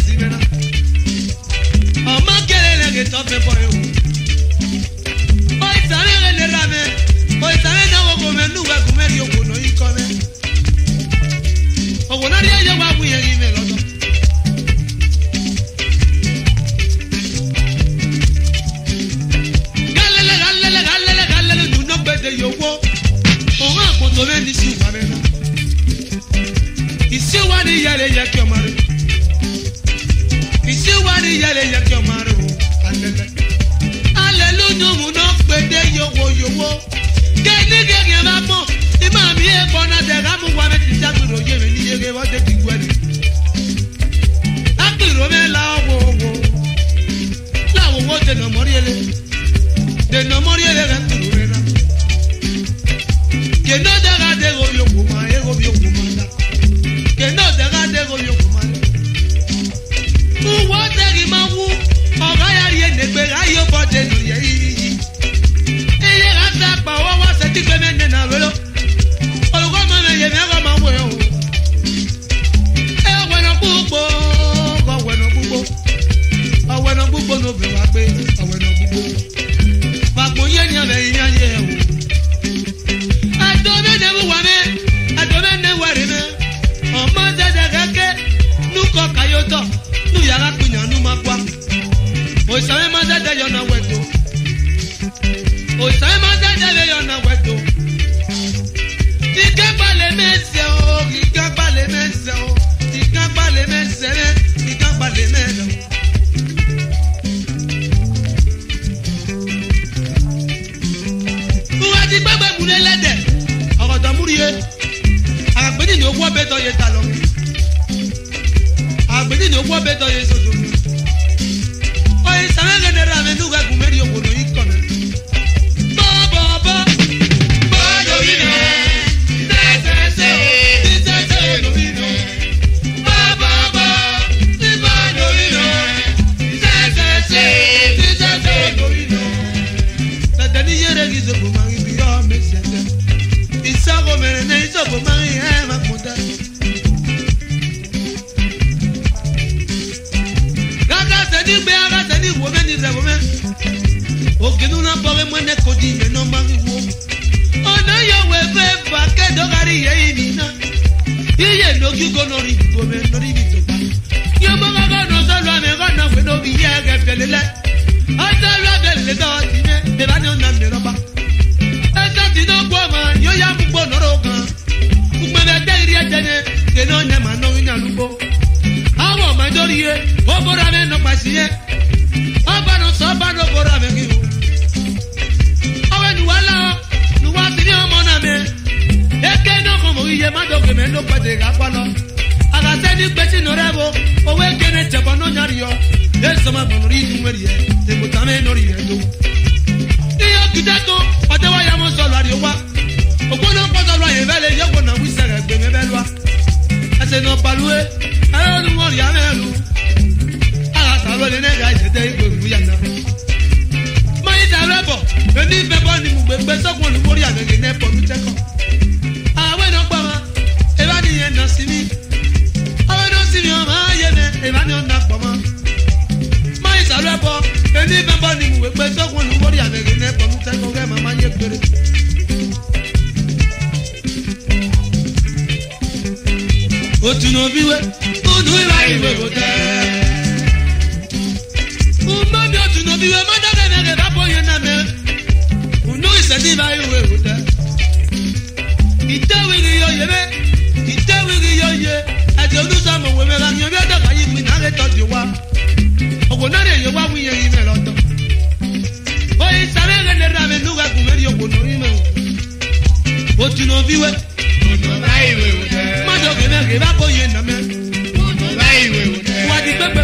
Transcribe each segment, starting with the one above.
simena. Oma kelele ke tope boyo. Oi sare le rame. Oi sare na wo ko menu wa ko meri o ko no ikome. O wona ri aye wa bu yen ime lodo. Galele du no gbede yowo. O ha ko to me ni si wa mena. Isi wa ni yale ye ki o mare. Isi wa ni yale ye ki o mare o. Hallelujah mu no gbede yowo. Ke ni ge ma mo. Ti ma mi e ko na de ga mu wa me ti jagbiro ye me ni ye ge wa de ti gwani. Akiro me la wo. La wo de no moriele. De no moriele ga turu re na. Que no te hagas de gobio kuma, gobio kumanda. Que no te hagas de gobio kumanda. Uwa te gimawu, oga ya riene pega yo bote no ye. Eye gata pa wa se ti pe mene na velo. Olugo ma me ye me ga ma we o. Bueno bubo, bueno bubo. Bueno bubo no be wa pe, bueno bubo. Pa ko ye ni ave yan ye o. Kayoto, nu yara kunya nu makwa. O sabe mazada yo na weto. O sabe mazada yo na weto. Ikamba le mese o, ikamba le mese o, ikamba le mese, ikamba le mese. Uwadi baba munelede. Ogodo muriye. Agbeni ni owo beto ye talo. Agbeni ni ogbo beto ye soso. Oyi same genera me nuga kumeri obodo ikome. Bo. Bodo vino. Sese no vino. Bo. Bodo vino. Sese no vino. Tadani yere gizo bumangi biyo mesete. Isago merene iso bumangi makuta. Ogenu na bowe mwene kodi me no mangiwo. Ona yo we fe fa ke dogari ye imina. Iye no gi go no ri go me no ri to pa. Yo mo ga no so lo me go na we no bi ye ge pelele. Ata lo belele do ti ne be ba no na me ro ba. Ata ti no gbo ma yo ya mu gbo no ro kan. Ku me be de ri ejene ke no nya ma no nya lugbo. Awo ma dori ye o bora me no pa si ye. Abano sabano bora me ki. Iye mado ke me no pade ga kwalo aga se ni pesi no rebo o we kene chebo no nyario e so ma bono ri ni weri e te botame no ri e do iyo kidato pade wa ya mo so lo ari wa ogbono podo lo ye vele ye gbo na wi sere gbe me belwa ase no palue ara nu wori amelu aga sa lo ne ga je te igbo ru ya na mai da rebo eni be bo ni mu gbe so ko lu wori amege ne po mi cheko no see me. I don't see me on my head. If I don't knock for my salabo, and even burning with my dog when nobody has a nap on the table. My man, you put it. What to know, be well? Who do I will there? Who might not to know, be well, my dad and a boy and a man who knows that if I will there. It's telling you, ati odusa mo we me la nyo bi odo ka yi mi na le to di wa ogo na re ye wa wi yen me lo to o yi sare le ne ra me nu ga ku me ri ogo no ri me o ti no bi we o no rai we o de ma do ke na ke ba ko yen na me o no rai we o de wa di pe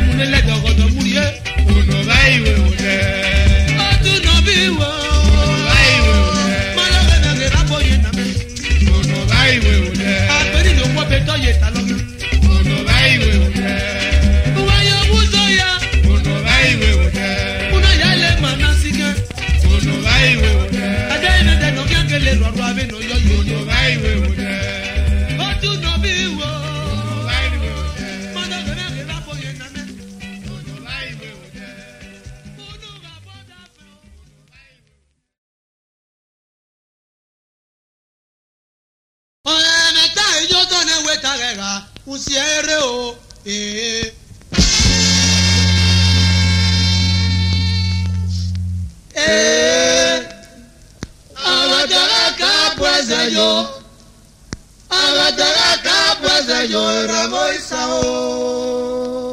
weta gega usiere o agataka pues yo Ramoisao.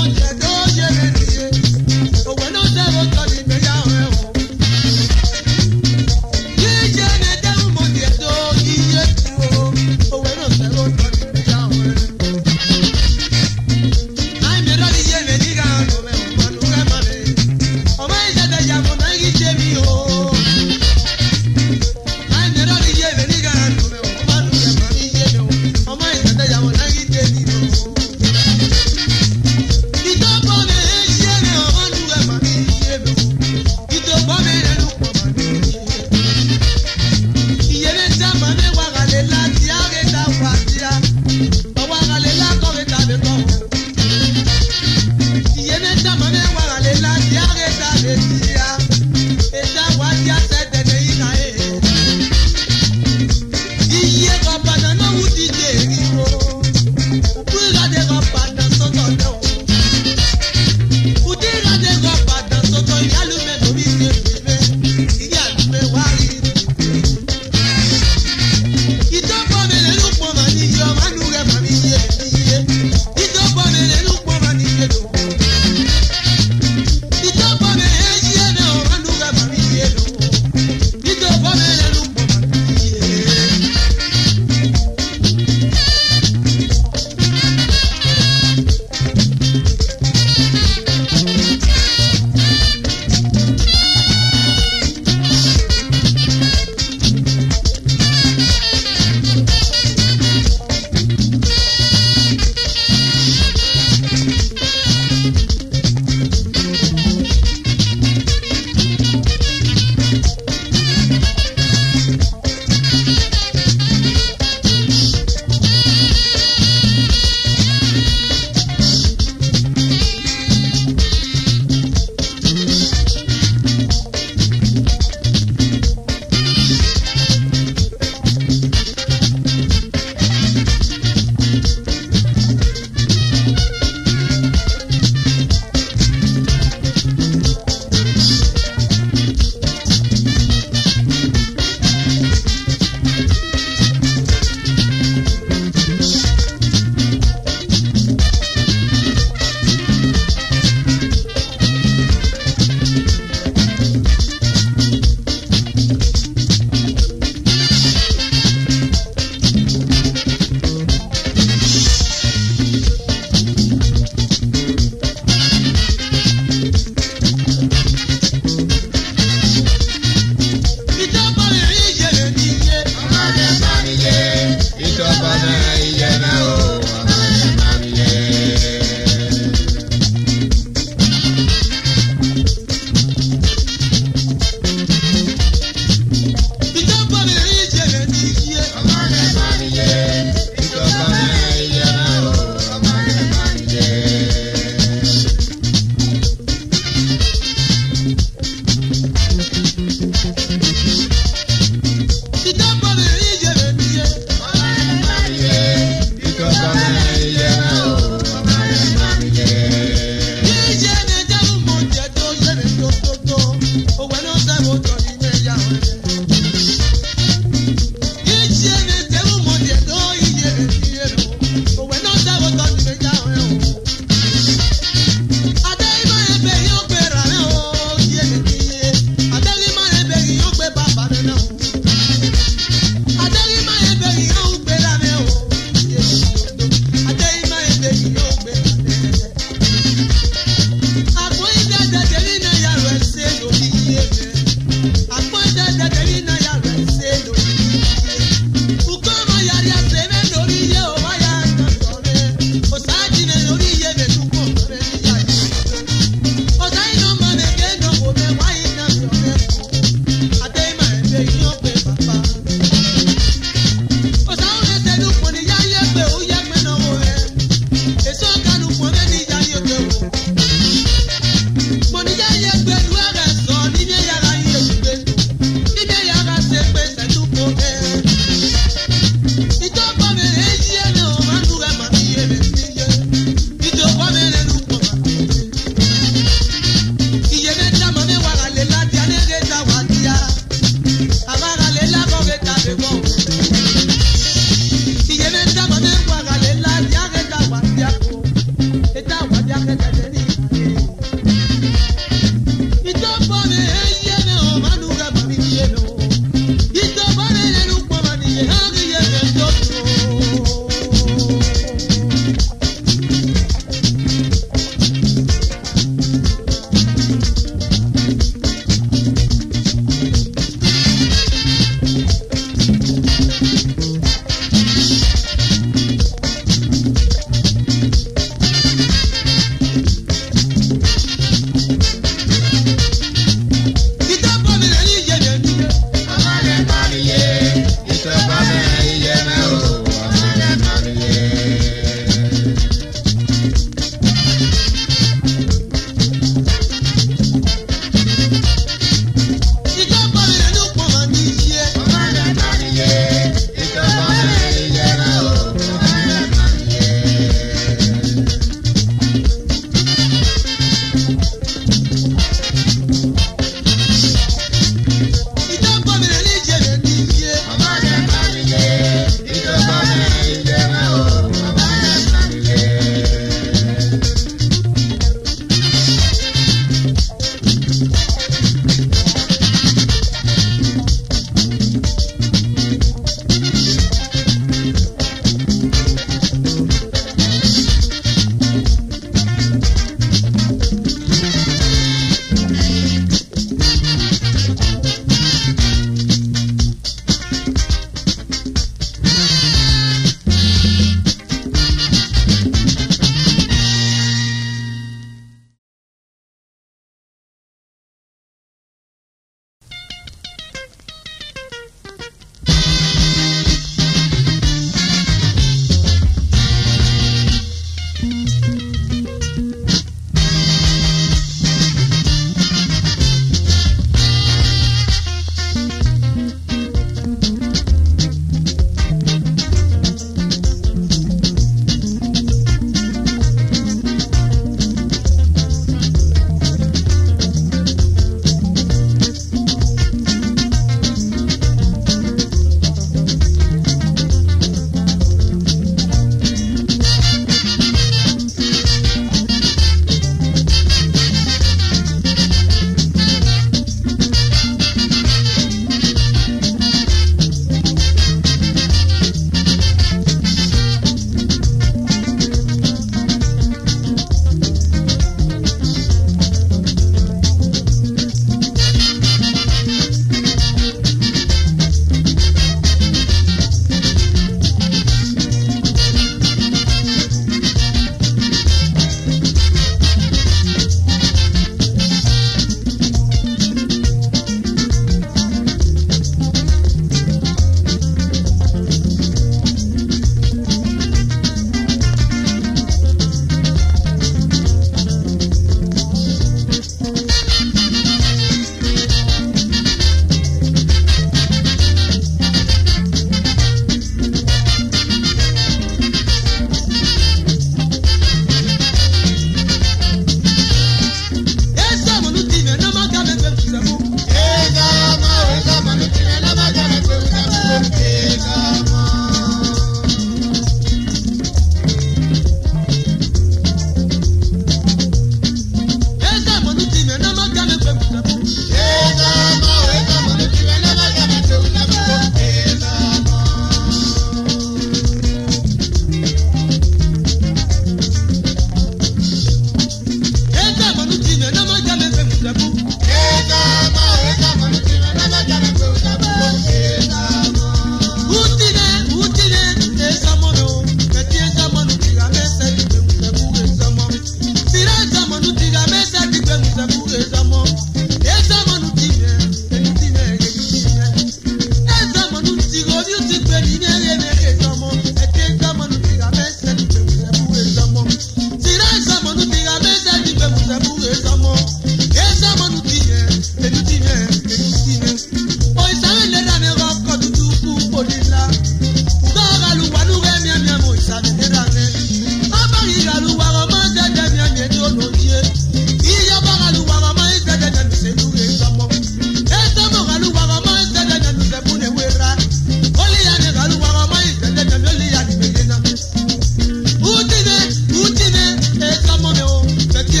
Utine, esa moneo,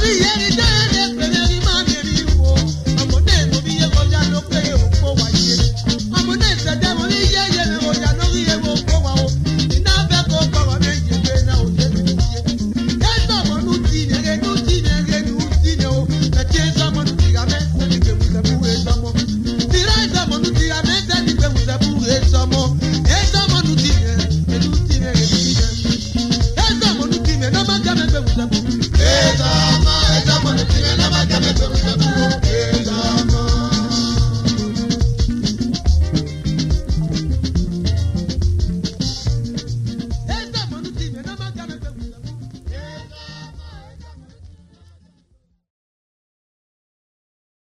Esa mano tiene la magia, me